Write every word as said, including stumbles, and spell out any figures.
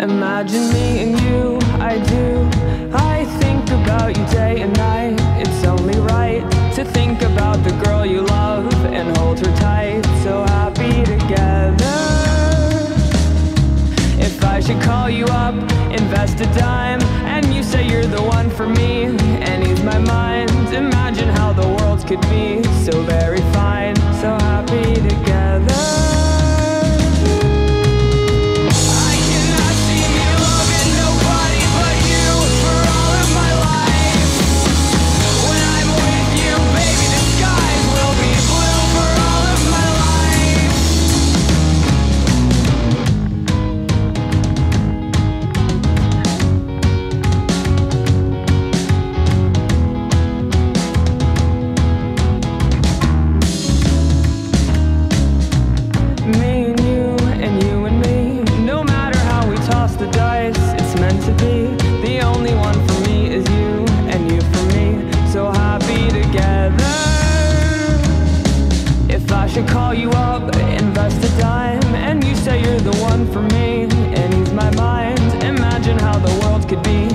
Imagine me and you, I do. I think about you day and night. It's only right to think about the girl you love and hold her tight. So happy together. If I should call you up, invest a dime, and you say you're the one for me, and ease my mind. Imagine how the world could be so very fine, so happy together. Should call you up, invest a dime, and you say you're the one for me, and ease my mind. Imagine how the world could be